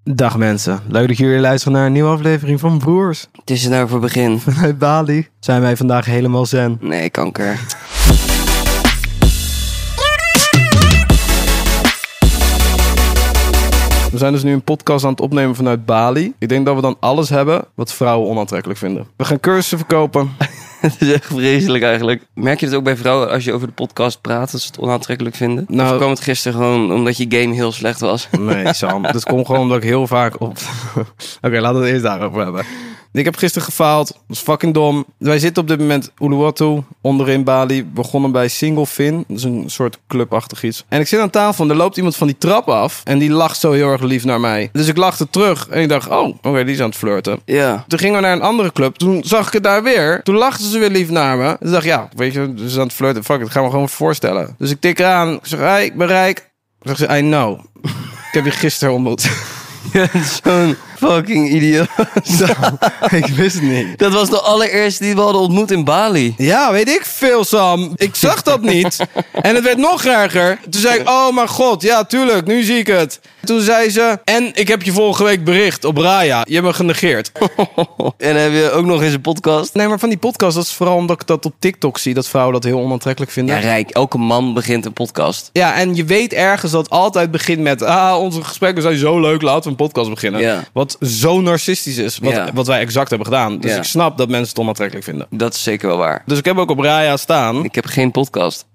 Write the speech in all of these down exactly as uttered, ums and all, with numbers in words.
Dag mensen, leuk dat jullie luisteren naar een nieuwe aflevering van Broers. Het is er nou voor begin. Vanuit Bali zijn wij vandaag helemaal zen. Nee, kanker. We zijn dus nu een podcast aan het opnemen vanuit Bali. Ik denk dat we dan alles hebben wat vrouwen onaantrekkelijk vinden. We gaan cursussen verkopen. Het is echt vreselijk eigenlijk. Merk je het ook bij vrouwen als je over de podcast praat, dat ze het onaantrekkelijk vinden? Nou, of kwam het gisteren gewoon omdat je game heel slecht was? Nee, Sam. Dat komt gewoon omdat ik heel vaak op... Oké, okay, laten we het eerst daarover hebben. Ik heb gisteren gefaald. Dat is fucking dom. Wij zitten op dit moment Uluwatu, onderin Bali. Begonnen bij Single Fin. Dat is een soort clubachtig iets. En ik zit aan tafel en er loopt iemand van die trap af. En die lacht zo heel erg lief naar mij. Dus ik lachte terug. En ik dacht, oh, oké, okay, die is aan het flirten. Ja. Toen gingen we naar een andere club. Toen zag ik het daar weer. Toen lachten ze weer lief naar me. Dus ik dacht, ja, weet je, ze is aan het flirten. Fuck it, gaan we gewoon voorstellen. Dus ik tik eraan. Ik zeg, hey, ik ben rijk. Ik zeg ze, I know. Ik heb je gisteren ontmoet. Ja, zo'n fucking idioot. Zo, ik wist het niet. Dat was de allereerste die we hadden ontmoet in Bali. Ja, weet ik veel, Sam. Ik zag dat niet. En het werd nog erger. Toen zei ik, oh mijn god, ja, tuurlijk, nu zie ik het. Toen zei ze, en ik heb je vorige week bericht op Raya. Je hebt me genegeerd. En heb je ook nog eens een podcast? Nee, maar van die podcast, dat is vooral omdat ik dat op TikTok zie, dat vrouwen dat heel onaantrekkelijk vinden. Ja, Rijk, elke man begint een podcast. Ja, en je weet ergens dat het altijd begint met, ah, onze gesprekken zijn zo leuk, laten we een podcast beginnen. Ja. Wat zo narcistisch is, wat, Ja. wat wij exact hebben gedaan. Dus Ja. ik snap dat mensen het onaantrekkelijk vinden. Dat is zeker wel waar. Dus ik heb ook op Raya staan. Ik heb geen podcast.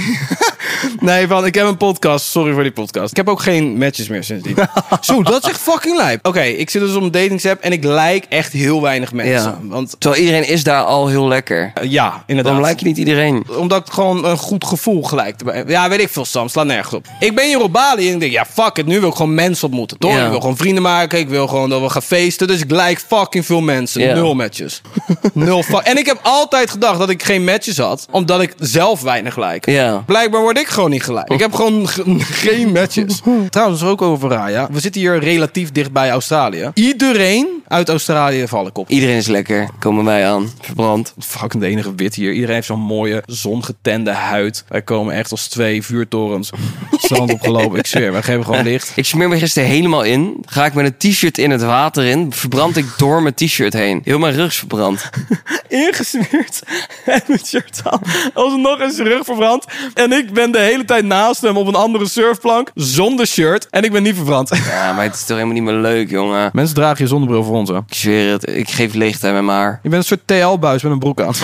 Nee, van ik heb een podcast. Sorry voor die podcast. Ik heb ook geen matches meer sindsdien. Zo, dat is echt fucking lijp. Oké, okay, ik zit dus op een datingsapp en ik like echt heel weinig mensen. Ja. Want Terwijl iedereen is daar al heel lekker. uh, ja, inderdaad. Waarom lijk je niet iedereen? Omdat ik gewoon een goed gevoel gelijk erbij heb. Ja, weet ik veel, Sam. Slaat nergens op. Ik ben hier op Bali en ik denk, ja, fuck it. Nu wil ik gewoon mensen ontmoeten, toch? Ja. Ik wil gewoon vrienden maken. Ik wil gewoon dat we gaan feesten. Dus ik like fucking veel mensen. Ja. Nul matches. Nul fu- En ik heb altijd gedacht dat ik geen matches had. Omdat ik zelf weinig like. Ja. Blijkbaar word ik gewoon niet gelijk. Ik heb gewoon g- geen matches. Trouwens, ook over Raya. We zitten hier relatief dicht bij Australië. Iedereen uit Australië val ik op. Iedereen is lekker. Komen wij aan. Verbrand. Fucking de enige wit hier. Iedereen heeft zo'n mooie zongetende huid. Wij komen echt als twee vuurtorens strand opgelopen. Ik zweer, wij geven gewoon licht. Ik smeer me gisteren helemaal in. Ga ik met een t-shirt in het water in. Verbrand ik door mijn t-shirt heen. Heel mijn rug is verbrand. Ingesmeerd en mijn shirt aan. Alsnog is zijn rug verbrand. En ik ben de hele tijd naast hem op een andere surfplank. Zonder shirt. En ik ben niet verbrand. Ja, maar het is toch helemaal niet meer leuk, jongen. Mensen dragen je zonnebril voor ons, hè? Ik zweer het. Ik geef leegtijd met mijn haar. Je bent een soort T L-buis met een broek aan.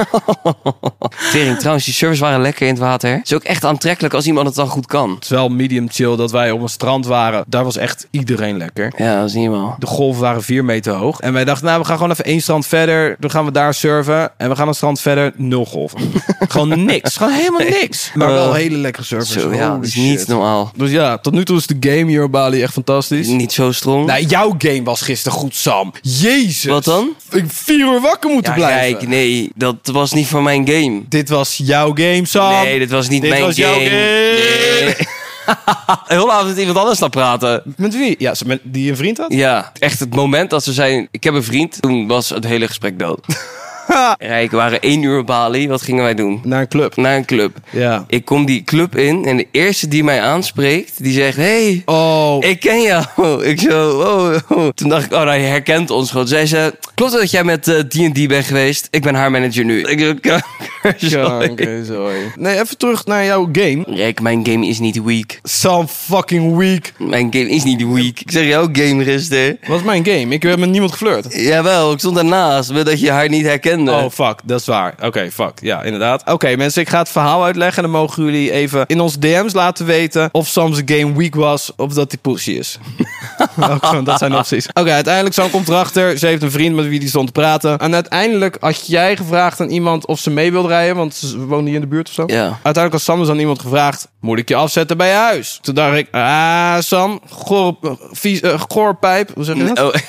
Tering, trouwens, die surfers waren lekker in het water. Het is ook echt aantrekkelijk als iemand het dan goed kan. Het is wel medium chill dat wij op een strand waren. Daar was echt iedereen lekker. Ja, dat is niet wel. De golven waren vier meter hoog. En wij dachten, nou, we gaan gewoon even één strand verder. Dan gaan we daar surfen. En we gaan een strand verder. Nul golven. Gewoon niks. Gewoon helemaal niks. Maar wel Uh, hele lekkere surfers. Zo, ja, Holy dat is shit. niet normaal. Dus ja, tot nu toe is de game hier op Bali echt fantastisch. Niet zo strong. Nou, jouw game was gisteren goed, Sam. Jezus. Wat dan? Ik heb vier uur wakker moeten Ja, blijven. kijk, nee, dat was niet van mijn game. Dit was jouw game, Sam. Nee, dit was niet Dit mijn was game. jouw game. Nee. Heel laat met iemand anders dan praten. Met wie? Ja, met die een vriend had? Ja, echt het moment dat ze zei, ik heb een vriend, toen was het hele gesprek dood. Rijk, we waren één uur op Bali, wat gingen wij doen? Naar een club. Naar een club. Ja. Ik kom die club in en de eerste die mij aanspreekt, die zegt, hey, Oh. ik ken jou. Ik zo, oh, oh. Toen dacht ik, oh, hij herkent ons gewoon. Zei ze, klopt het dat jij met uh, D en D bent geweest? Ik ben haar manager nu. Ik zo, kanker, Oké, sorry. Nee, even terug naar jouw game. Rijk, mijn game is niet weak. Some fucking weak. Mijn game is niet weak. Ik zeg jouw game gisteren. Wat is mijn game? Ik heb met niemand geflirt. Jawel, ik stond daarnaast, maar dat je haar niet herkende. Oh, fuck. Dat is waar. Oké, okay, fuck. Ja, inderdaad. Oké, okay, mensen, ik ga het verhaal uitleggen. En dan mogen jullie even in ons D M's laten weten of Sam's game weak was of dat die pussy is. Ook, dat zijn opties. Oké, okay, uiteindelijk Sam komt erachter. Ze heeft een vriend met wie die stond te praten. En uiteindelijk had jij gevraagd aan iemand of ze mee wilde rijden, want ze woonde hier in de buurt of zo. Ja. Uiteindelijk had Sam dus aan iemand gevraagd, moet ik je afzetten bij je huis? Toen dacht ik, ah Sam, goor, vies, uh, goorpijp. Hoe zeg je dat? Oh.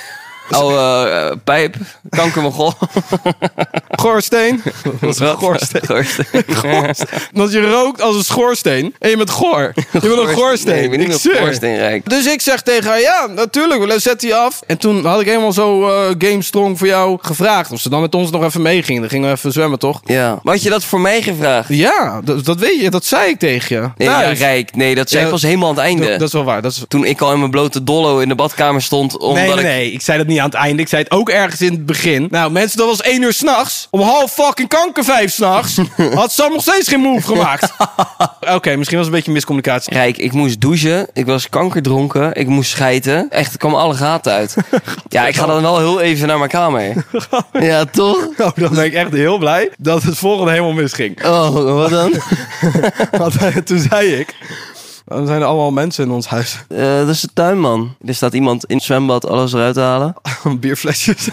Oude uh, pijp, kankermogol. Goorsteen. Dat is een goorsteen. Goorsteen. Goorsteen. Want je rookt als een schoorsteen en je bent goor. Je bent een goorsteen. Nee, ik ben niet Ik meer zweer. goorsteenrijk. Dus ik zeg tegen haar, ja, natuurlijk, we zetten die af. En toen had ik helemaal zo uh, Game Strong voor jou gevraagd of ze dan met ons nog even meeging. Dan gingen we even zwemmen, toch? Ja. Maar had je dat voor mij gevraagd? Ja, dat, dat weet je, dat zei ik tegen je. Nee, ja, Thuis. Rijk. Nee, dat zei Ja, ik pas helemaal aan het einde. Dat, dat is wel waar. Dat is... Toen ik al in mijn blote dollo in de badkamer stond. Omdat Nee, nee, ik... nee, ik zei dat niet aan het einde. Ik zei het ook ergens in het begin. Nou, mensen, dat was één uur s'nachts. Om half fucking kanker vijf s'nachts. Had Sam nog steeds geen move gemaakt. Oké, okay, misschien was het een beetje miscommunicatie. Rijk, ik moest douchen. Ik was kankerdronken. Ik moest schijten. Echt, er kwamen alle gaten uit. Ja, ik ga dan wel heel even naar mijn kamer. Ja, toch? Oh, dan ben ik echt heel blij dat het volgende helemaal misging. Oh, wat dan? Want uh, toen zei ik... Dan zijn er allemaal mensen in ons huis. Uh, dat is de tuinman. Er staat iemand in het zwembad alles eruit te halen. Bierflesjes.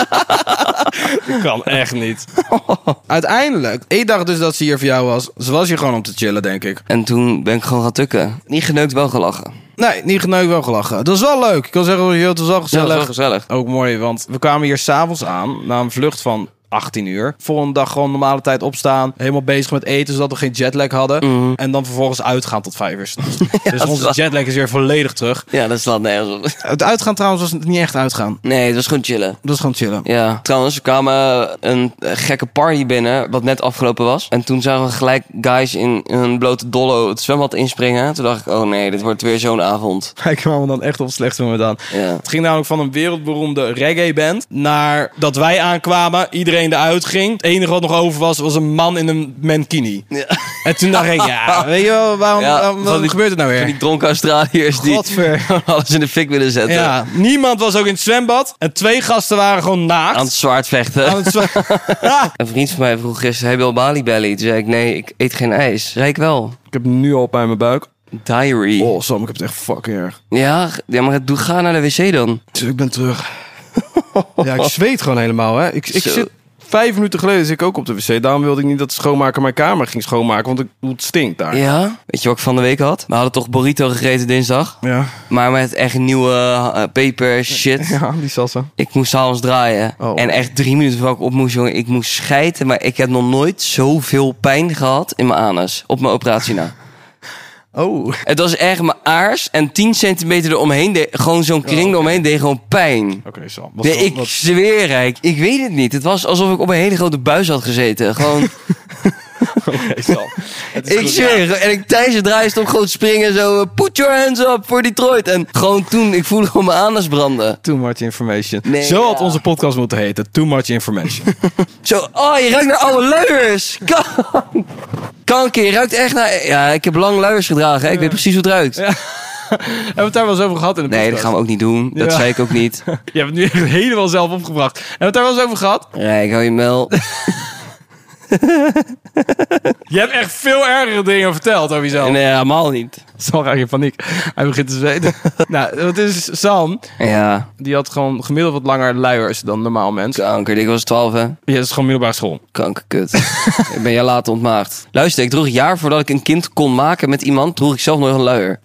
Dat kan echt niet. Uiteindelijk, één dag dus dat ze hier voor jou was, ze was hier gewoon om te chillen, denk ik. En toen ben ik gewoon gaan tukken. Niet geneukt, wel gelachen. Nee, niet geneukt, wel gelachen. Dat is wel leuk. Ik kan zeggen, het was wel Ja, gezellig. dat was wel gezellig. Ook mooi, want we kwamen hier s'avonds aan, na een vlucht van achttien uur. Volgende dag gewoon normale tijd opstaan. Helemaal bezig met eten, zodat we geen jetlag hadden. Mm. En dan vervolgens uitgaan tot vijf uur s'nachts. Ja, Dus dat onze is wel- jetlag is weer volledig terug. Ja, dat slaat nergens op. Het uitgaan trouwens was niet echt uitgaan. Nee, het was gewoon chillen. Dat is gewoon chillen. Ja, trouwens, we kwamen een eh, gekke party binnen, wat net afgelopen was. En toen zagen we gelijk guys in een blote dollo het zwembad inspringen. Toen dacht ik, oh nee, dit wordt weer zo'n avond. Wij kwamen dan echt op het slechtste moment aan. Ja. Het ging namelijk van een wereldberoemde reggae-band naar dat wij aankwamen, iedereen eruit ging. Het enige wat nog over was, was een man in een mankini. Ja. En toen dacht ik, ja, weet je wel, waarom, Ja, waarom- wat van die- gebeurt er nou Van weer? die dronken Australiërs die Godver. alles in de fik willen zetten. Ja, niemand was ook in het zwembad. En twee gasten waren gewoon naakt. Aan het zwaardvechten. Aan het zwa- Ja. Een vriend van mij vroeg gisteren, heb je al Bali Belly? Toen zei ik, nee, ik eet geen ijs. Zei ik wel. Ik heb nu al pijn in mijn buik. Diary. Oh, Sam, ik heb het echt fucking erg. Ja, ja, maar doe, ga naar de wc dan. Dus ik ben terug. Ja, ik zweet gewoon helemaal, hè. Ik, ik Zo. zit... Vijf minuten geleden zit ik ook op de wc. Daarom wilde ik niet dat de schoonmaker mijn kamer ging schoonmaken. Want ik- het stinkt daar. Ja? Weet je wat ik van de week had? We hadden toch burrito gegeten dinsdag. Ja, Maar met echt nieuwe uh, peper shit. ja die salsa. Ik moest s'avonds draaien. Oh. En echt drie minuten voordat ik op moest, jongen. Ik moest schijten. Maar ik heb nog nooit zoveel pijn gehad in mijn anus. Op mijn operatie na. Oh. Het was echt mijn aars. En tien centimeter eromheen. De, gewoon zo'n kring oké. eromheen deed gewoon pijn. Oké, Sam. Was Nee, wel- ik wat- zweer, Rijk. Ik weet het niet. Het was alsof ik op een hele grote buis had gezeten. Gewoon... Oké, Sam. Het is Ik goed. zweer, en ik tijdens het draaien stond gewoon te springen zo... Put your hands up voor Detroit. En gewoon toen, ik voelde gewoon mijn anus branden. Too much information. Nee, Zo had ja. onze podcast moeten heten. Too much information. Zo, oh, je ruikt naar oude luiers. Kan- Kanker, je ruikt echt naar... Ja, ik heb lang luiers gedragen, hè. Ik weet precies hoe het ruikt. Ja. Hebben we het daar wel eens over gehad in de podcast? Nee, dat gaan we ook niet doen. Dat Ja. zei ik ook niet. Je hebt het nu echt helemaal zelf opgebracht. Hebben we het daar wel eens over gehad? Rijk, hou je mel. Je hebt echt veel ergere dingen verteld over jezelf. Nee, helemaal niet. Sam raakt in paniek. Hij begint te zweten. Nou, het is Sam. Ja, Die had gewoon gemiddeld wat langer luiers dan normaal mensen. kanker. Ik was twaalf, hè. Ja, dat is gewoon middelbare school. Kankerkut. Ik ben jaar later ontmaagd. Luister, ik droeg een jaar voordat ik een kind kon maken met iemand, droeg ik zelf nog een luier.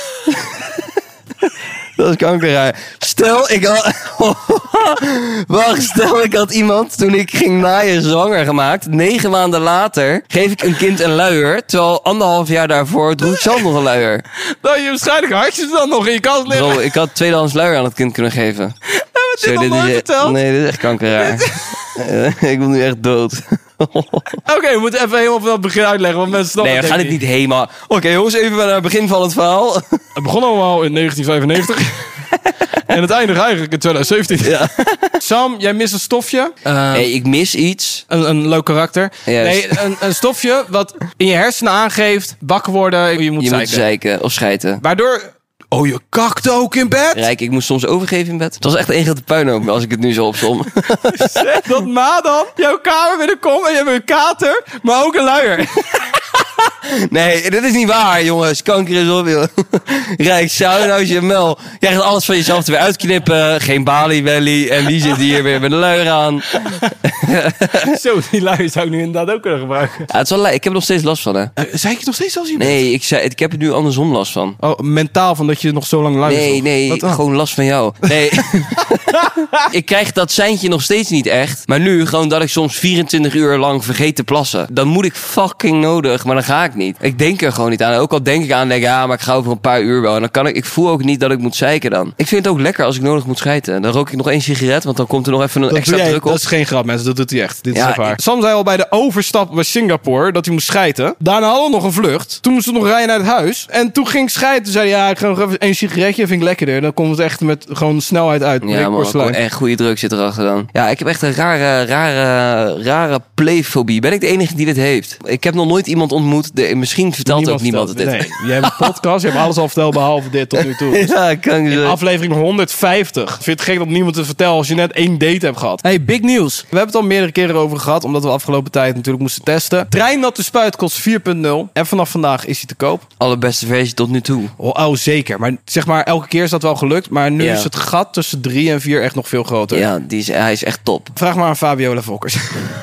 Dat is kankerraar. Stel, ik had... Wacht, stel, ik had iemand toen ik ging naaien zwanger gemaakt. Negen maanden later geef ik een kind een luier. Terwijl anderhalf jaar daarvoor droeg ik zelf nog een luier. Nou, je waarschijnlijk had je het dan nog in je kast liggen. Bro, ik had tweedehands luier aan het kind kunnen geven. Hebben we dit Zo, nog dit nooit is, verteld? nee, dit is echt kankerraar. Ik wil nu echt dood. Oké, we moeten even helemaal van het begin uitleggen. Want mensen snappen Nee, we het gaan het denk niet helemaal... Oké, jongens, even naar het begin van het verhaal. Het begon allemaal in negentien vijfennegentig. En het eindigt eigenlijk in twintig zeventien. Ja. Sam, jij mist een stofje. Uh, Hey, ik mis iets. een, een leuk karakter. Juist. Nee, een, een stofje wat in je hersenen aangeeft... wakker worden, je moet Je moet zeiken. zeiken of schijten. Waardoor... Oh, je kakt ook in bed? Rijk, ik moest soms overgeven in bed. Het was echt één grote puinhoop als ik het nu zo opsom. Zeg dat ma dan jouw kamer binnenkomt en je hebt een kater, maar ook een luier. Nee, dit is niet waar, jongens. Kanker is op, joh. Rijk, shout-out je mel. Jij gaat alles van jezelf er weer uitknippen. Geen Bali Belly. En die zit hier weer met een luier aan. Zo, die luier zou ik nu inderdaad ook kunnen gebruiken. Ja, het is wel li- ik heb er nog steeds last van, hè. Uh, zei ik het nog steeds als je bent? Nee, ik, zei, ik heb er nu andersom last van. Oh, mentaal van dat je nog zo lang luier Nee, zocht. nee, Wat dan? gewoon last van jou. Nee. Ik krijg dat seintje nog steeds niet echt. Maar nu, gewoon dat ik soms vierentwintig uur lang vergeet te plassen. Dan moet ik fucking nodig, maar dan ga ik niet. Ik denk er gewoon niet aan. Ook al denk ik aan, denk ik, ja, maar ik ga over een paar uur wel. En dan kan ik, ik voel ook niet dat ik moet zeiken dan. Ik vind het ook lekker als ik nodig moet schijten. Dan rook ik nog één sigaret, want dan komt er nog even een Dat extra doe jij- druk op. Dat is geen grap, mensen. Dat doet hij echt. Dit Ja, is echt waar. ik- Sam zei al bij de overstap bij Singapore dat hij moest schijten. Daarna hadden we nog een vlucht. Toen moesten we nog rijden naar het huis. En toen ging ik schijten. Toen zei hij, ja, ik ga nog even één sigaretje. Vind ik lekkerder. Dan komt het echt met gewoon snelheid uit. Ja, man, Porselein. echt goede druk zit erachter dan. Ja, ik heb echt een rare, rare, rare playfobie. Ben ik de enige die dit heeft? Ik heb nog nooit iemand ontmoet. De, misschien vertelt ook niemand het dit. Nee, je hebt een podcast. Je hebt alles al verteld behalve dit tot nu toe. Ja, kan ik In zo. aflevering honderdvijftig. Ik vind het gek dat niemand het vertelt als je net één date hebt gehad. Hey, big nieuws. We hebben het al meerdere keren over gehad, omdat we afgelopen tijd natuurlijk moesten testen. Trein dat de spuit kost vier punt nul. En vanaf vandaag is hij te koop. Allerbeste versie tot nu toe. Oh, oh, zeker. Maar zeg maar, elke keer is dat wel gelukt. Maar nu Ja. is het gat tussen drie en vier echt nog veel groter. Ja, die is, hij is echt top. Vraag maar aan Fabiola Volkers.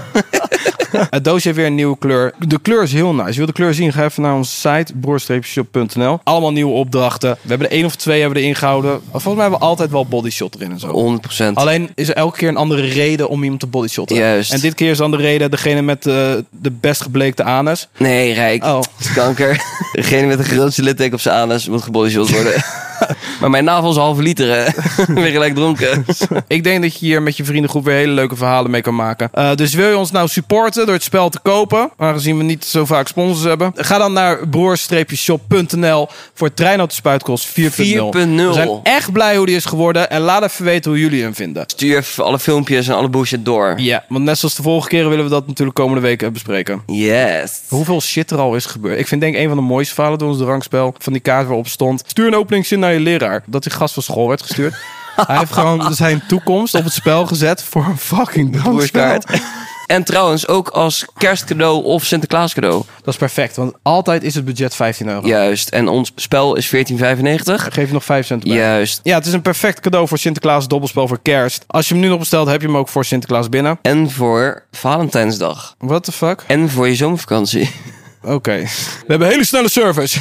Het doosje heeft weer een nieuwe kleur. De kleur is heel nice. Je wil de kleur zien? Ga even naar onze site, broer shop punt n l. Allemaal nieuwe opdrachten. We hebben er één of twee hebben we erin gehouden. Volgens mij hebben we altijd wel bodyshot erin en zo. honderd procent. Alleen is er elke keer een andere reden om iemand te bodyshotten. Juist. En dit keer is dan de reden degene met uh, de best gebleekte anus. Nee, Rijk. Oh. Kanker. Degene met de grootste litteken op zijn anus moet gebodyshot worden. Maar mijn navel is een halve liter, hè. Ben gelijk dronken. Ik denk dat je hier met je vriendengroep weer hele leuke verhalen mee kan maken. Uh, dus wil je ons nou supporten door het spel te kopen, aangezien we niet zo vaak sponsors hebben, ga dan naar broer shop punt n l voor het trein dat de spuit kost vier punt nul. We zijn echt blij hoe die is geworden en laat even weten hoe jullie hem vinden. Stuur even alle filmpjes en alle bullshit door. Ja, want net zoals de vorige keren willen we dat natuurlijk komende week bespreken. Yes. Hoeveel shit er al is gebeurd. Ik vind denk ik een van de mooiste verhalen door ons drankspel. Van die kaart waarop stond: stuur een openingszin naar je leraar. Dat die gast van school werd gestuurd. Hij heeft gewoon zijn toekomst op het spel gezet voor een fucking drankspel. Broerskaart. En trouwens ook als kerstcadeau of Sinterklaas cadeau. Dat is perfect, want altijd is het budget vijftien euro. Juist. En ons spel is veertien vijfennegentig. Geef je nog vijf cent bij. Juist. Ja, het is een perfect cadeau voor Sinterklaas, dobbelspel voor kerst. Als je hem nu nog bestelt, heb je hem ook voor Sinterklaas binnen. En voor Valentijnsdag. What the fuck? En voor je zomervakantie. Oké. Okay. We hebben hele snelle service.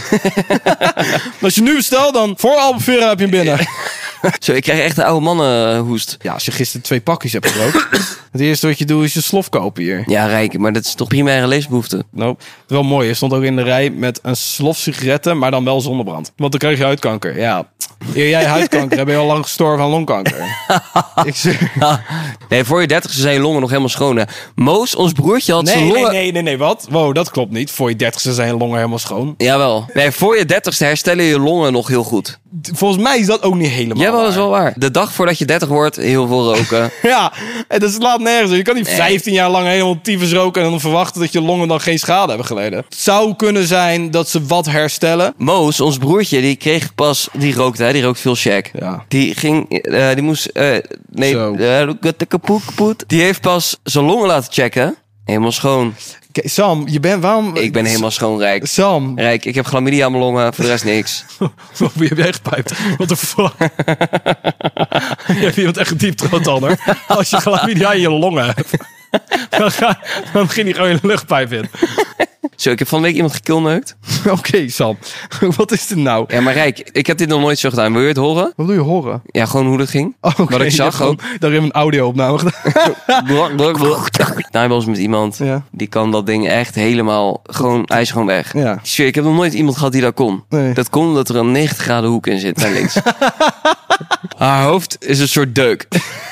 Als je nu bestelt, dan voor Albufeira heb je hem binnen. Zo, ik krijg echt een oude mannenhoest. Ja, als je gisteren twee pakjes hebt gerookt. Het eerste wat je doet is je slof kopen hier. Ja, Rijk, maar dat is toch primaire levensbehoefte. Nope. Het is wel mooi. Je stond ook in de rij met een slof sigaretten, maar dan wel zonnebrand. Want dan krijg je huidkanker. Ja. Eer jij huidkanker hebt, ben je al lang gestorven aan longkanker. Ik zeg... Nee, voor je dertigste zijn je longen nog helemaal schoon. Hè. Moos, ons broertje, had Nee, zijn nee, longen... nee, nee, nee, wat? Wow, dat klopt niet. Voor je dertigste zijn je longen helemaal schoon. Jawel. Nee, voor je dertigste herstellen je longen nog heel goed. Volgens mij is dat ook niet helemaal Jawel, dat is waar. wel waar. De dag voordat je dertig wordt, heel veel roken. Ja, en dat slaat nergens op. Je kan niet vijftien jaar lang helemaal tyfus roken en dan verwachten dat je longen dan geen schade hebben geleden. Het zou kunnen zijn dat ze wat herstellen. Moos, ons broertje, die kreeg pas... Die rookte, hè? Die rookt veel shag. Ja. Die ging... eh, die moest... eh, nee, Zo. eh, kapot, kapot. Die heeft pas zijn longen laten checken. Helemaal schoon. Kijk, Sam, je bent waarom... Ik ben helemaal schoon, Rijk. Sam, Rijk, ik heb chlamydia aan mijn longen. Voor de rest niks. wie heb jij gepijpt? Wat de fuck? Je hebt iemand echt diep trotander. Als je chlamydia in je longen hebt, dan, ga, dan ging hij gewoon je luchtpijp in. Zo, ik heb van de week iemand gekilneukt. Oké, okay, Sam. Wat is dit nou? Ja, maar Rijk, ik heb dit nog nooit zo gedaan. Wil je het horen? Wat wil je horen? Ja, gewoon hoe dat ging. Oh, okay. Wat ik Je zag. hebt gewoon Gewoon... daarin een audio-opname gedaan. Blok, blok, blok. Nou, wel eens met iemand. Ja. Die kan dat ding echt helemaal... Gewoon, hij is gewoon weg. Ja. Ik zweer, ik heb nog nooit iemand gehad die dat kon. Nee. Dat kon omdat er een negentig graden hoek in zit, naar links. Haar hoofd is een soort deuk.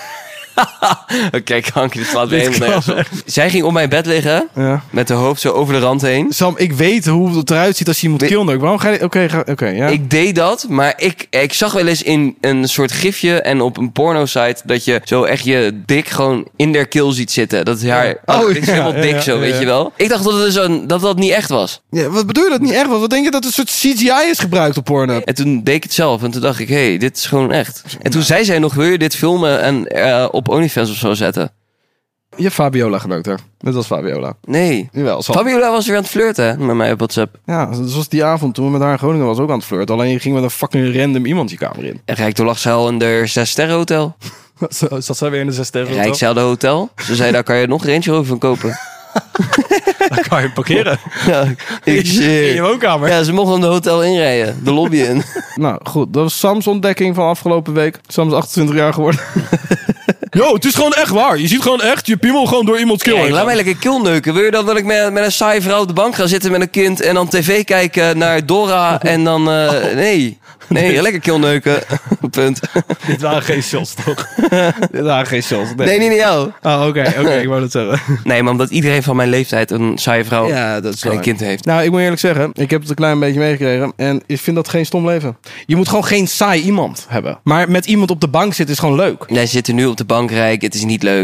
Oké, okay, kanker, dit slaat weer Dit helemaal nergens kan op. Zij ging op mijn bed liggen, Ja. met haar hoofd zo over de rand heen. Sam, ik weet hoe het eruit ziet als je iemand We- killen. Waarom ga je... Oké, okay, oké, okay, ja. Ik deed dat, maar ik, ik zag wel eens in een soort gifje en op een porno-site dat je zo echt je dik gewoon in der keel ziet zitten. Dat is haar... Oh, Oh, dit is ja, helemaal ja, dik ja, zo, ja, weet ja. je wel. Ik dacht dat het zo, dat, dat niet echt was. Ja, wat bedoel je dat niet echt? Wat denk je dat een soort C G I is gebruikt op Pornhub? En toen deed ik het zelf en toen dacht ik, hé, hey, dit is gewoon echt. En toen zei zij nog, wil je dit filmen en eh, op OnlyFans of zo zetten? Je hebt Fabiola genookt, hè? Net als Fabiola. Nee. Jawel, Sam. Fabiola was weer aan het flirten met mij op WhatsApp. Ja, zoals die avond toen we met haar in Groningen was ook aan het flirten. Alleen je ging met een fucking random iemand je kamer in. En Rijk, toen lag zij al in de zes sterren hotel. Zat zij weer in de zes sterren Rijk, zij had een hotel. Ze zei, daar kan je nog een Range Rover van kopen. Dan kan je parkeren. Ja, ik In zie. je woonkamer. Ja, ze mochten de hotel inrijden. De lobby in. Nou goed, dat was Sam's ontdekking van afgelopen week. Sam is achtentwintig jaar geworden. Yo, het is gewoon echt waar. Je ziet gewoon echt je piemel gewoon door iemands keel. Hey, heen laat gaan. mij lekker kilneuken. Wil je dan dat ik met, met een saaie vrouw op de bank ga zitten met een kind... en dan tv kijken naar Dora en dan... Uh, nee, nee, lekker kilneuken. Punt. Dit waren geen shots, toch? Dit waren geen shots. Nee, Nee, niet naar jou. Oh, oké, oké, ik wou dat zeggen. Nee, maar omdat iedereen van mijn leeftijd een saaie vrouw Ja, dat is en een waar. kind heeft. Nou, ik moet eerlijk zeggen, ik heb het een klein beetje meegekregen. En ik vind dat geen stom leven. Je moet gewoon geen saai iemand hebben. Maar met iemand op de bank zitten is gewoon leuk. Jij zit er nu op de bank, Rijk. Het is niet leuk.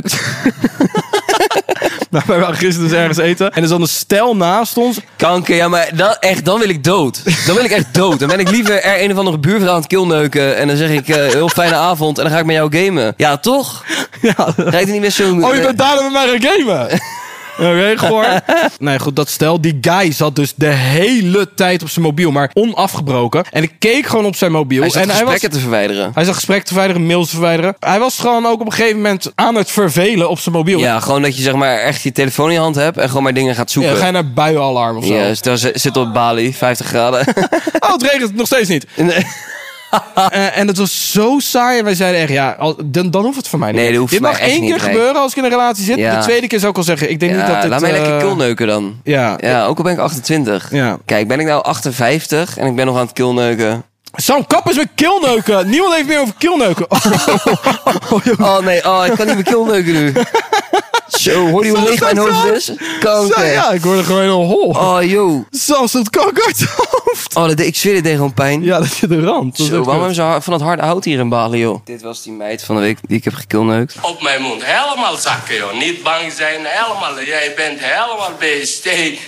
Nou, wij waren gisteren dus ergens eten. En er is dan een stel naast ons. Kanker, ja, maar dan, echt, dan wil ik dood. Dan wil ik echt dood. Dan ben ik liever er een of andere buurvrouw aan het kilneuken. En dan zeg ik, uh, heel fijne avond. En dan ga ik met jou gamen. Ja, toch? Ja. Rijdt er niet meer zo... Oh, je bent daarom met mij gaan gamen. Oké, okay, goor. Nee, goed, dat stel. Die guy zat dus de hele tijd op zijn mobiel, maar onafgebroken. En ik keek gewoon op zijn mobiel. Hij zat en gesprekken hij was, te verwijderen. Hij zag gesprekken te verwijderen, mails te verwijderen. Hij was gewoon ook op een gegeven moment aan het vervelen op zijn mobiel. Ja, gewoon dat je zeg maar echt je telefoon in je hand hebt en gewoon maar dingen gaat zoeken. Ja, ga je naar buienalarm of zo. Ja, stel, ze zit op Bali, vijftig graden. Oh, het regent nog steeds niet. Nee. Uh, en het was zo saai. En wij zeiden echt, ja, al, dan, dan hoeft het voor mij niet. Nee, dat hoeft Dit voor mag mij echt één keer niet, Rijk. gebeuren als ik in een relatie zit. Ja. De tweede keer zou ik al zeggen, ik denk Ja, niet dat het... laat mij uh, lekker kilneuken dan. Ja. Ja, ook al ben ik achtentwintig. Ja. Kijk, ben ik nou achtenvijftig en ik ben nog aan het kilneuken. Sam, kap eens met kilneuken. Niemand heeft meer over kilneuken. Oh, oh, joh. Oh nee, oh, ik kan niet meer kilneuken nu. Zo, hoor je hoe Sam leeg mijn staat hoofd zo. is? Kanker. Ja, ik hoorde gewoon een hol. Oh, joh. Sam staat kanker uit zijn hoofd. Oh, dat, ik zweer, dit deed gewoon pijn. Ja, dat zit een rand. Dat is Zo, echt waarom kut. hebben ze hard- van dat harde hout hier in Bali, joh? Dit was die meid van de week die ik heb gekilneukt. Op mijn mond. Helemaal zakken, joh. Niet bang zijn. Helemaal. Jij bent helemaal beest. Hey.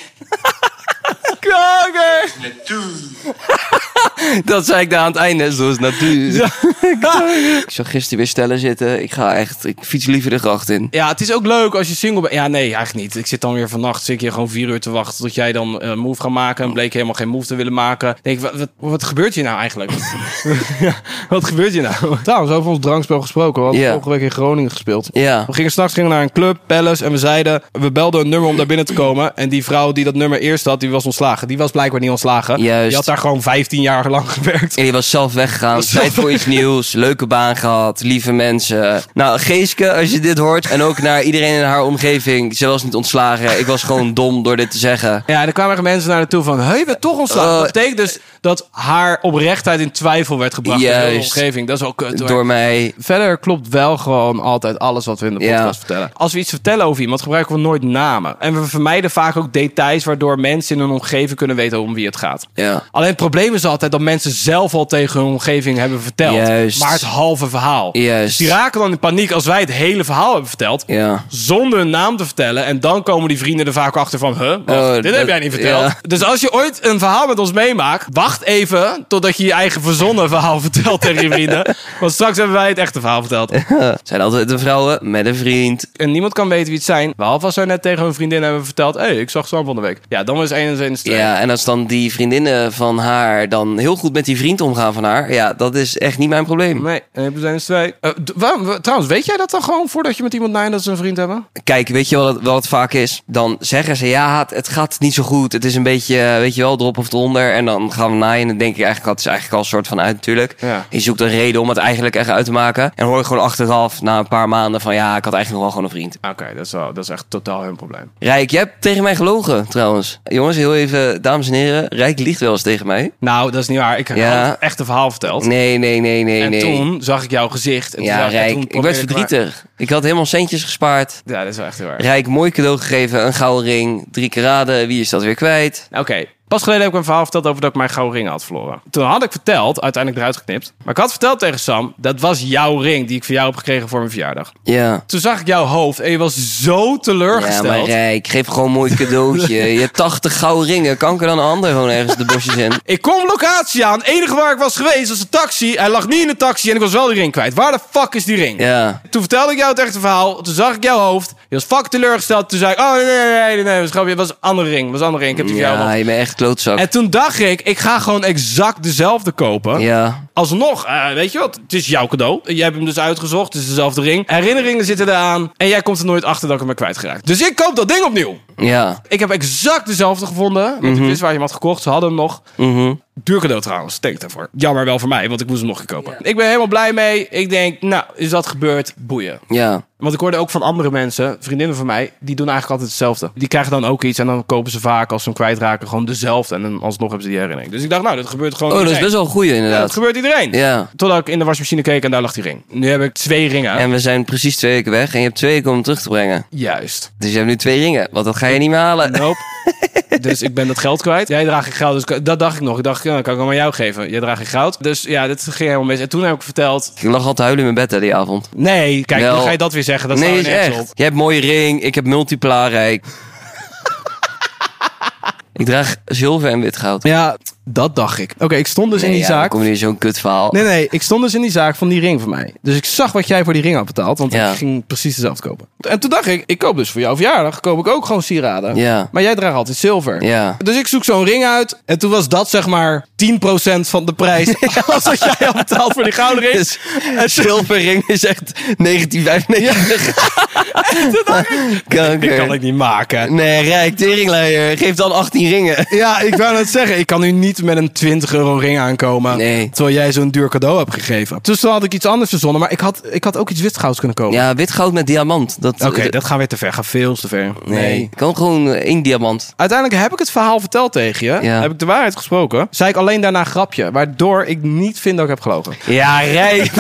Kanker. Naartoe. Dat zei ik daar aan het einde, zoals natuur. Ja. Ik zag gisteren weer stellen zitten. Ik ga echt, ik fiets liever de gracht in. Ja, het is ook leuk als je single bent. Ja, nee, eigenlijk niet. Ik zit dan weer vannacht, zit ik hier gewoon vier uur te wachten tot jij dan een move gaat maken. En bleek helemaal geen move te willen maken. Denk ik, wat, wat, wat gebeurt hier nou eigenlijk? Ja, wat gebeurt hier nou? Trouwens, over ons drankspel gesproken. We hadden Ja. vorige week in Groningen gespeeld. Ja. We gingen straks gingen naar een club, Palace, en we zeiden, we belden een nummer om daar binnen te komen. En die vrouw die dat nummer eerst had, die was ontslagen. Die was blijkbaar niet ontslagen. Juist. Die had daar gewoon vijftien jaar lang gewerkt. En die was zelf weggegaan. Was Tijd zelf voor iets nieuws. Leuke baan gehad. Lieve mensen. Nou, Geeske, als je dit hoort. En ook naar iedereen in haar omgeving. Ze was niet ontslagen. Ik was gewoon dom door dit te zeggen. Ja, en er kwamen er mensen naar naartoe van, hey, je bent toch ontslagen. Uh, dat betekent dus dat haar oprechtheid in twijfel werd gebracht. door de hele Juist. omgeving. Dat is ook kut hoor. Door mij. Verder klopt wel gewoon altijd alles wat we in de Ja. podcast vertellen. Als we iets vertellen over iemand, gebruiken we nooit namen. En we vermijden vaak ook details waardoor mensen in hun omgeving kunnen weten om wie het gaat. Ja. Alleen het probleem is altijd dat mensen zelf al tegen hun omgeving hebben verteld. Juist. Maar het halve verhaal. Juist. Dus die raken dan in paniek als wij het hele verhaal hebben verteld. Ja. Zonder hun naam te vertellen. En dan komen die vrienden er vaak achter van, huh, wacht, Oh, dit dat- heb jij niet verteld. ja. Dus als je ooit een verhaal met ons meemaakt, wacht even totdat je je eigen verzonnen verhaal vertelt tegen je vrienden. Want straks hebben wij het echte verhaal verteld. Zijn altijd de vrouwen met een vriend. En niemand kan weten wie het zijn. Behalve als zij net tegen hun vriendin hebben verteld, hé, hey, ik zag Sam van de week. Ja, dan is één en één is twee. Ja, en als dan die vriendinnen van haar dan heel goed met die vriend omgaan van haar. Ja, dat is echt niet mijn probleem. Nee, en we zijn er twee. Uh, d- waarom- w- trouwens, weet jij dat dan gewoon voordat je met iemand naait dat ze een vriend hebben? Kijk, weet je wat het, wat het vaak is? Dan zeggen ze, ja, het, het gaat niet zo goed. Het is een beetje, eh, weet je wel, erop of eronder. En dan gaan we naaien en dan denk ik eigenlijk, het is eigenlijk al een soort van uit natuurlijk. Ja. Je zoekt een reden om het eigenlijk echt uit te maken. En dan hoor je gewoon achteraf, na een paar maanden, van ja, ik had eigenlijk nog wel gewoon een vriend. Oké, dat, is wel- dat is echt totaal hun probleem. Rijk, jij hebt tegen mij gelogen trouwens. Jongens, heel even, dames en heren. Rijk liegt wel eens tegen mij. Nou, dat is niet waar. Ik heb Ja. het echte verhaal verteld. Nee, nee, nee, nee, en nee. toen zag ik jouw gezicht. En toen Ja, zag- en Rijk, toen ik probeerde werd maar- verdrietig. Ik had helemaal centjes gespaard. Ja, dat is wel echt heel erg. Rijk, mooi cadeau gegeven, een gouden ring, drie karaden. Wie is dat weer kwijt? Oké, pas geleden heb ik een verhaal verteld over dat ik mijn gouden ring had verloren. Toen had ik verteld, uiteindelijk eruit geknipt. Maar ik had verteld tegen Sam, dat was jouw ring die ik van jou heb gekregen voor mijn verjaardag. Ja. Toen zag ik jouw hoofd en je was zo Ja, teleurgesteld. maar Rijk, geef gewoon een mooi cadeautje. Je hebt tachtig gouden ringen. Kan ik er dan een ander gewoon ergens de bosjes in? Ik kom locatie aan. Het enige waar ik was geweest was een taxi. Hij lag niet in de taxi en ik was wel die ring kwijt. Waar de fuck is die ring? Ja. Toen vertelde ik jou het echte verhaal. Toen zag ik jouw hoofd. Je was fuck teleurgesteld. Toen zei ik, oh nee, nee, nee, nee, nee, nee, het was een andere ring. Het was een andere ring. Ik heb die voor jou Ja, nog. je bent echt klootzak. En toen dacht ik, ik ga gewoon exact dezelfde kopen. Ja. Alsnog, eh, weet je wat? Het is jouw cadeau. Jij hebt hem dus uitgezocht. Het is dezelfde ring. Herinneringen zitten eraan. En jij komt er nooit achter dat ik hem ben kwijtgeraakt. Dus ik koop dat ding opnieuw. Ja. Ik heb exact dezelfde gevonden. Want Mm-hmm. ik wist waar je hem had gekocht. Ze hadden hem nog. Mm-hmm. Duur cadeau trouwens, denk daarvoor. Jammer wel voor mij, want ik moest hem nog een keer kopen. Ik ben helemaal blij mee. Ik denk, nou, is dat gebeurd? Boeien. Ja. Want ik hoorde ook van andere mensen, vriendinnen van mij, die doen eigenlijk altijd hetzelfde. Die krijgen dan ook iets en dan kopen ze vaak, als ze hem kwijtraken, gewoon dezelfde. En dan alsnog hebben ze die herinnering. Dus ik dacht, nou, dat gebeurt gewoon Oh, dat is iedereen. best wel een goeie Ja, dat inderdaad. gebeurt iedereen. Ja. Totdat ik in de wasmachine keek en daar lag die ring. Nu heb ik twee ringen. En we zijn precies twee weken weg en je hebt twee weken om hem terug te brengen. Juist. Dus je hebt nu twee ringen, want dat ga je niet meer halen. Nope. Dus ik ben dat geld kwijt. Jij draagt geen goud, dus dat dacht ik nog. Ik dacht, ja, dat kan ik wel aan jou geven. Jij draagt geen goud. Dus ja, dit ging helemaal mis. En toen heb ik verteld... Ik lag al te huilen in mijn bed hè, die avond. Nee, kijk, Wel. dan ga je dat weer zeggen. Dat nee, staat is er nergens echt. op. Je hebt een mooie ring, ik heb multipla rijk. Ik draag zilver en wit goud. Ja, dat dacht ik. Oké, ik stond dus in Nee, die ja, dan zaak... kom je in zo'n kut verhaal. Nee, nee, ik stond dus in die zaak van die ring van mij. Dus ik zag wat jij voor die ring had betaald. Want Ja. ik ging precies dezelfde kopen. En toen dacht ik, ik koop dus voor jouw verjaardag koop ik ook gewoon sieraden. Ja. Maar jij draagt altijd zilver. Ja. Dus ik zoek zo'n ring uit. En toen was dat zeg maar tien procent van de prijs. Als dat jij had betaald voor die gouden ring. Dus een zilverring is echt negentien vijfennegentig. Kanker. Die kan ik niet maken. Nee, rijk, teringleier. Geef dan achttien ringen. Ja, ik wou net zeggen. Ik kan nu niet met een twintig euro ring aankomen. Nee. Terwijl jij zo'n duur cadeau hebt gegeven. Dus toen had ik iets anders verzonnen. Maar ik had, ik had ook iets witgouds kunnen kopen. Ja, wit goud met diamant. Dat, Oké, dat gaat weer te ver. Gaat veel te ver. Nee. Ik kan gewoon eh, één diamant. Uiteindelijk heb ik het verhaal verteld tegen je. Ja. Heb ik de waarheid gesproken. Zei ik alleen daarna een grapje. Waardoor ik niet vind dat ik heb gelogen. Ja, rijk.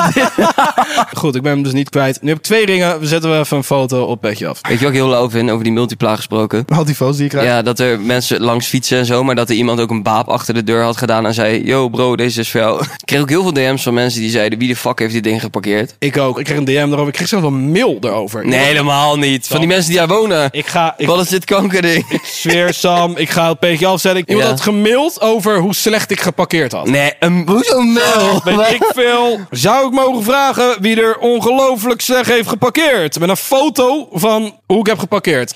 Goed, ik ben hem dus niet kwijt. Nu heb ik twee ringen. We zetten we even een foto op Petje Af. Weet je wat ik heel lauw vind over die multipla gesproken? Al die foto's die je krijgt. Ja, dat er mensen langs fietsen en zo, maar dat er iemand ook een baap achter de deur had gedaan en zei, yo bro, deze is voor jou. Ik kreeg ook heel veel D M's van mensen die zeiden, wie de fuck heeft dit ding geparkeerd? Ik ook. Ik kreeg een D M erover. Ik kreeg zelfs een mail erover. Nee, helemaal niet. Van die mensen die daar wonen. Ik ga... Ik, Wat is dit kankerding? ik zweer, Sam. Ik ga het Petje afzetten. Iemand Ja. had gemaild over hoe slecht ik geparkeerd had. Nee, een hoezo mail? Weet ik veel. Zou ik mogen vragen wie er ongelooflijk slecht heeft geparkeerd? Met een foto van hoe ik heb geparkeerd.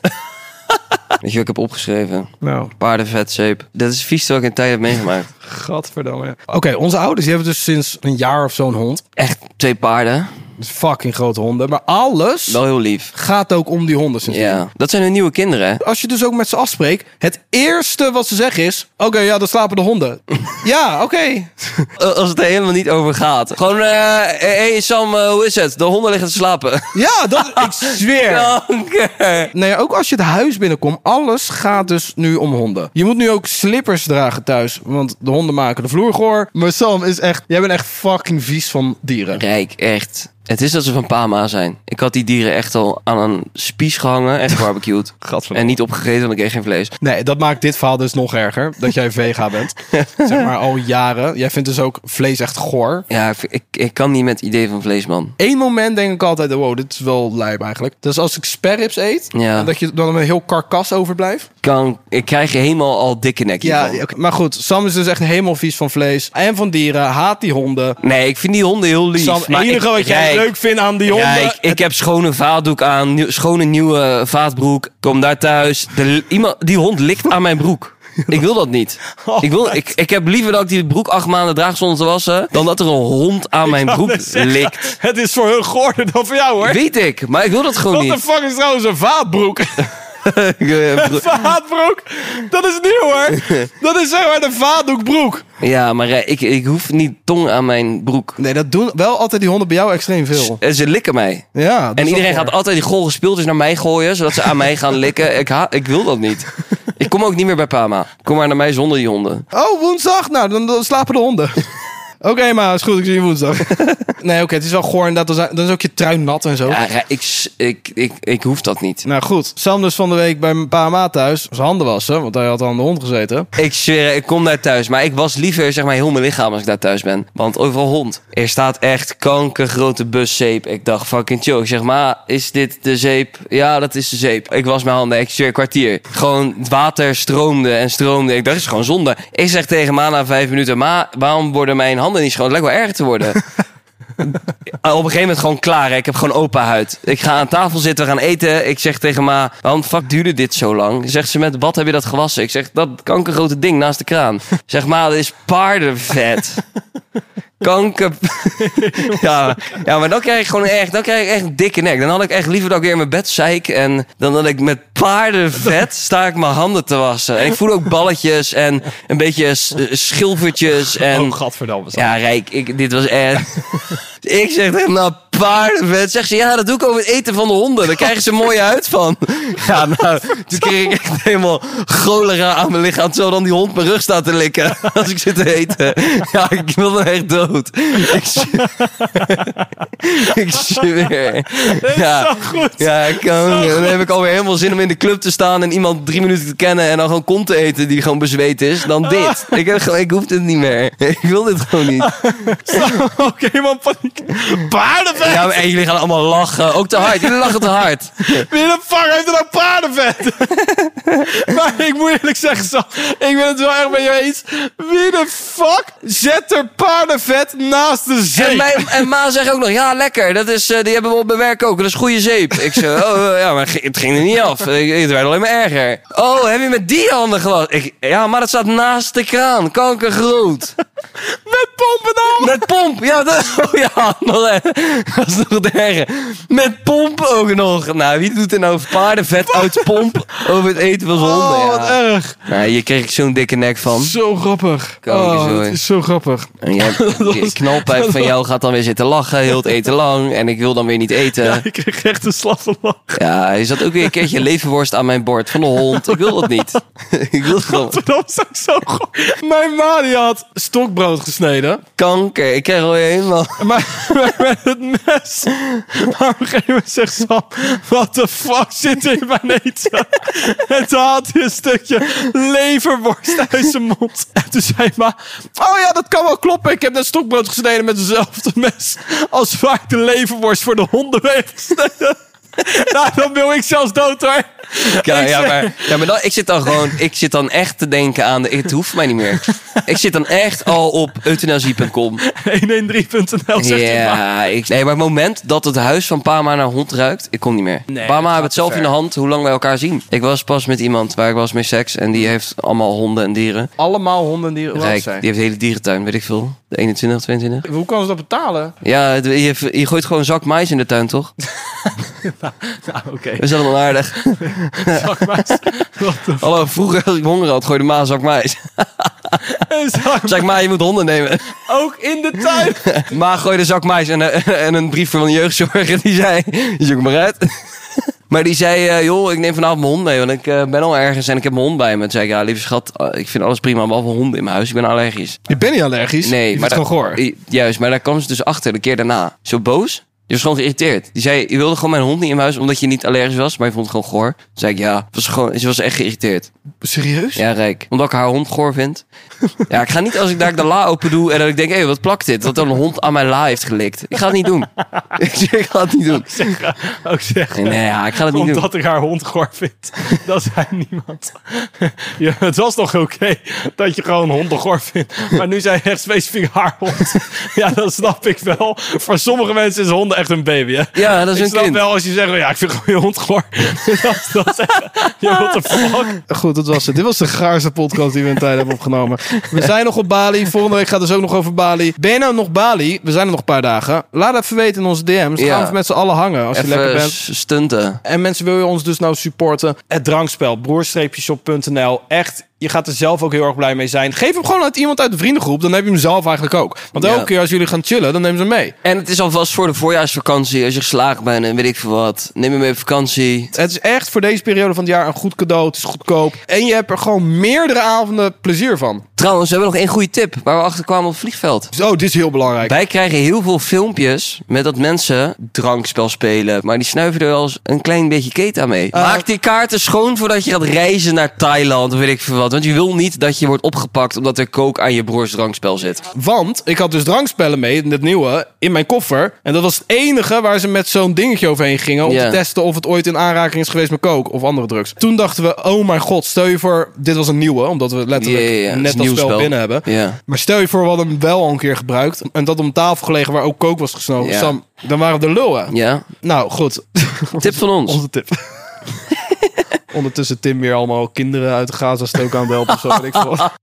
Weet je wat ik heb opgeschreven? Nou, Paardenvetzeep. Dat is vies wat ik in tijd heb meegemaakt. gadverdamme. Oké, onze ouders die hebben dus sinds een jaar of zo'n hond. Echt twee paarden. Dus fucking grote honden. Maar alles Wel heel lief. gaat ook om die honden. sinds Ja, dat zijn hun nieuwe kinderen. hè? Als je dus ook met ze afspreekt, het eerste wat ze zeggen is... Oké, ja, dan slapen de honden. Ja, oké. Als het er helemaal niet over gaat. Gewoon, eh, hey Sam, eh, hoe is het? De honden liggen te slapen. Ja, dat, ik zweer. Kanker. Nee, ook als je het huis binnenkomt, alles gaat dus nu om honden. Je moet nu ook slippers dragen thuis, want de honden maken de vloer goor. Maar Sam is echt, jij bent echt fucking vies van dieren. Rijk, echt. Het is dat ze van Pama zijn. Ik had die dieren echt al aan een spies gehangen. Echt gebarbecued. Gadverdamme. En niet opgegeten, want ik kreeg geen vlees. Nee, dat maakt dit verhaal dus nog erger, dat jij vega bent. Zeg maar al jaren. Jij vindt dus ook vlees echt goor. Ja, ik, ik, ik kan niet met het idee van vlees, man. Eén moment denk ik altijd, wow, dit is wel lijp eigenlijk. Dat is als ik spareribs eet, Ja. en dat je dan een heel karkas overblijft. Kan, ik krijg je helemaal al dikke nek Ja, hiervan. oké. Maar goed, Sam is dus echt helemaal vies van vlees. En van dieren, haat die honden. Nee, ik vind die honden heel lief. Sam, het maar enige ik, wat jij Rijk, leuk vindt aan die honden... Rijk, ik heb schone vaatdoek aan, nieuw- schone nieuwe vaatbroek. Kom daar thuis. De, iemand, die hond likt aan mijn broek. Ik wil dat niet. Ik, wil, ik, ik heb liever dat ik die broek acht maanden draag zonder te wassen... dan dat er een hond aan mijn wou broek net zeggen, likt. Het is voor hun goorder dan voor jou, hoor. Weet ik, maar ik wil dat gewoon Wat de niet. fuck is trouwens een vaatbroek? Vaatbroek? Dat is nieuw, hoor. Dat is zeg maar de vaatdoekbroek. Ja, maar eh, ik, ik hoef niet tong aan mijn broek. Nee, dat doen wel altijd die honden bij jou extreem veel. En ze likken mij. Ja, dat En is iedereen wel gaat altijd die gore speeltjes naar mij gooien... zodat ze aan mij gaan likken. Ik, ha ik wil dat niet. Ik kom ook niet meer bij Pama. Kom maar naar mij zonder die honden. Oh, woensdag? Nou, dan, dan slapen de honden. Oké, okay, maar is goed, ik zie je woensdag. Nee, oké, okay, het is wel goor inderdaad. Dan, dan is ook je trui nat en zo. Ja, ik, s- ik, ik, ik hoef dat niet. Nou goed, Sam dus van de week bij mijn pa en ma thuis. Zijn handen wassen, want hij had aan de hond gezeten. Ik zweer, ik kom daar thuis. Maar ik was liever zeg maar heel mijn lichaam als ik daar thuis ben. Want overal hond. Er staat echt kankergrote buszeep. Ik dacht fucking chill. Ik zeg, ma, is dit de zeep? Ja, dat is de zeep. Ik was mijn handen, ik zweer, kwartier. Gewoon het water stroomde en stroomde. Ik dacht, het is gewoon zonde. Ik zeg tegen ma na vijf minuten, ma, waarom worden mijn handen niet schoon? Het lijkt wel erger te worden. Op een gegeven moment gewoon klaar. Hè? Ik heb gewoon open huid. Ik ga aan tafel zitten, we gaan eten. Ik zeg tegen ma, waarom fuck duurde dit zo lang? Zegt ze met, wat heb je dat gewassen? Ik zeg, dat kankergrote ding naast de kraan. Zeg ma, dat is paardenvet. Kanker. ja, ja, maar dan krijg ik gewoon echt, dan krijg ik echt een dikke nek. Dan had ik echt liever dat ik weer in mijn bed zeik en dan dat ik met paardenvet sta ik mijn handen te wassen. En ik voel ook balletjes en een beetje s- schilfertjes en. Oh, gadverdamme. Ja, Rijk, ik, dit was echt. Ik zeg tegen nou paardenvet. Zegt ze, ja, dat doe ik over het eten van de honden. Daar krijgen ze een mooie huid van. Ja, nou, toen kreeg ik echt helemaal cholera aan mijn lichaam. Terwijl dan die hond mijn rug staat te likken. Als ik zit te eten. Ja, ik wilde echt dood. Ik, z- ik zweer. Ja, Zo goed. ja, ik kan, dan heb ik alweer helemaal zin om in de club te staan en iemand drie minuten te kennen en dan gewoon kont te eten die gewoon bezweet is. Dan dit. Ik, heb gewoon, ik hoef dit niet meer. Ik wil dit gewoon niet. Oké, okay, man, paniek. Paardenvet! Ja, maar, en jullie gaan allemaal lachen. Ook te hard. Jullie lachen te hard. Wie de fuck heeft er nou paardenvet? Maar ik moet eerlijk zeggen, Sam, ik ben het wel erg met je eens. Wie de fuck zet er paardenvet naast de zeep? En, mijn, en Ma zegt ook nog, ja, lekker. Dat is, uh, die hebben we op mijn werk ook. Dat is goede zeep. Ik zei, oh, ja, maar het ging er niet af. Ik, het werd alleen maar erger. Oh, heb je met die handen gewassen? Ik, ja, maar dat staat naast de kraan. Kankergroot. Met pompen dan? Met pomp. Ja, dat, oh ja, nog, eh, dat is nog het erger. Met pomp ook nog. Nou, wie doet er nou paardenvet uit pomp over het eten van zijn honden? Oh, Ja. wat erg. Nou, hier kreeg ik zo'n dikke nek van. Zo grappig. Kankerzooi. Oh, het is zo grappig. En jij, die knalpijp van jou gaat dan weer zitten lachen, heel het eten lang. En ik wil dan weer niet eten. Ja, Ja, ik kreeg echt een slag van lach. je zat ook weer een keertje leverworst aan mijn bord van de hond. Ik wil dat niet. Ik wil het gewoon. Dat is ook zo goed. Mijn ma die had stokbrood gesneden. Kanker. Ik krijg alweer helemaal... Maar, maar met het mes. Maar op een gegeven moment zegt Sam, wat de fuck zit er in mijn eten? En toen had hij een stukje leverworst uit zijn mond. En toen zei ma, oh ja, dat kan wel kloppen. Ik heb net stokbrood gesneden met dezelfde mes als waar ik de leverworst voor de honden mee heb gesneden. Nou, dan wil ik zelfs dood hoor. Ja, Ik ja, zeg- maar, ja, maar dan, ik zit dan gewoon... Ik zit dan echt te denken aan... De, het hoeft mij niet meer. Ik zit dan echt al op euthanasie punt com. honderddertien punt n l zegt hij maar. Ja, ik, nee, maar het moment dat het huis van Pama naar hond ruikt, ik kom niet meer. Nee, dat Pama gaat heeft het te zelf ver. in de hand hoe lang wij elkaar zien. Ik was pas met iemand waar ik was mee seks en die heeft allemaal honden en dieren. Allemaal honden en dieren. Hoe oud Rijk, zijn? die heeft een hele dierentuin, weet ik veel. De eenentwintig, tweeëntwintig. Hoe kan ze dat betalen? Ja, het- je, je gooit gewoon een zak mais in de tuin, toch? Nou, oké. Dat is allemaal aardig. Zak mais. Wat de Hallo, vroeger als ik honger had, gooide Ma een zak mais. zak Zeg maar, je moet honden nemen. ook in de tuin. Ma gooide een zak mais en, eh, en een brief van de jeugdzorg. En die zei, zoek maar uit. Maar die zei, eh, joh, ik neem vanavond mijn hond mee. Want ik eh, ben al ergens en ik heb mijn hond bij me. Toen zei ik, ja, lieve schat, eh, ik vind alles prima. Behalve honden in mijn huis. Ik ben allergisch. Je bent niet allergisch. Nee, je maar maar gewoon goor. I- Juist, maar daar kwam ze dus achter de keer daarna. Zo boos. Die was gewoon geïrriteerd. Die zei, je wilde gewoon mijn hond niet in mijn huis omdat je niet allergisch was. Maar je vond het gewoon goor. Toen zei ik, ja, het was gewoon, ze was echt geïrriteerd. Serieus? Ja, Rijk. Omdat ik haar hond goor vind. Ja, ik ga niet als ik daar de la open doe en dat ik denk, hé, hey, wat plakt dit? Dat er een hond aan mijn la heeft gelikt. Ik ga het niet doen. Ik zeg, ik ga het niet doen. Zeg, ook zeggen. Nee, ja, ik ga het niet doen. Omdat ik haar hond goor vind. Dat zei niemand. Ja, het was toch oké dat je gewoon honden goor vindt. Maar nu zei je echt specifiek haar hond. Ja, dat snap ik wel. Voor sommige mensen is honden echt een baby, hè? Ja, dat is Ik een snap kind. wel als je zegt, ja, ik vind gewoon je hond goor. dat, dat is echt, ja, what the fuck? Goed, dat was het. Dit was de gaarste podcast die we in tijd hebben opgenomen. We zijn nog op Bali. Volgende week gaat het dus ook nog over Bali. Ben je nou nog Bali? We zijn er nog een paar dagen. Laat even weten in onze D M's. Dan Ja. gaan we met z'n allen hangen als je lekker Even bent. s- stunten. En mensen, wil je ons dus nou supporten? Het drankspel, broer-shop punt n l. Echt, je gaat er zelf ook heel erg blij mee zijn. Geef hem gewoon uit iemand uit de vriendengroep. Dan heb je hem zelf eigenlijk ook. Want Ja. elke keer als jullie gaan chillen, dan nemen ze hem mee. En het is alvast voor de voorjaarsvakantie. Als je geslaagd bent en weet ik veel wat. Neem hem mee op vakantie. Het is echt voor deze periode van het jaar een goed cadeau. Het is goedkoop. En je hebt er gewoon meerdere avonden plezier van. Trouwens, we hebben nog één goede tip. Waar we achter kwamen op het vliegveld. Dus, oh, dit is heel belangrijk. Wij krijgen heel veel filmpjes met dat mensen drankspel spelen. Maar die snuiven er wel eens een klein beetje keten aan mee. Uh, Maak die kaarten schoon voordat je gaat reizen naar Thailand of weet ik veel wat. Want je wil niet dat je wordt opgepakt omdat er kook aan je broers drankspel zit. Want ik had dus drankspellen mee, het nieuwe, in mijn koffer. En dat was het enige waar ze met zo'n dingetje overheen gingen. Om Ja. te testen of het ooit in aanraking is geweest met coke of andere drugs. Toen dachten we, oh mijn god, stel je voor, dit was een nieuwe. Omdat we letterlijk Ja, ja, ja. Het is net een dat nieuw spel spel. binnen hebben. Ja. Maar stel je voor, we hadden hem wel al een keer gebruikt. En dat om tafel gelegen waar ook coke was gesnoven. Ja. Sam, dan waren we de lullen. Ja. Nou, goed. Tip van ons. Onze tip. Ondertussen Tim weer allemaal kinderen uit de Gaza-strook aan het helpen. Of zo, weet ik veel.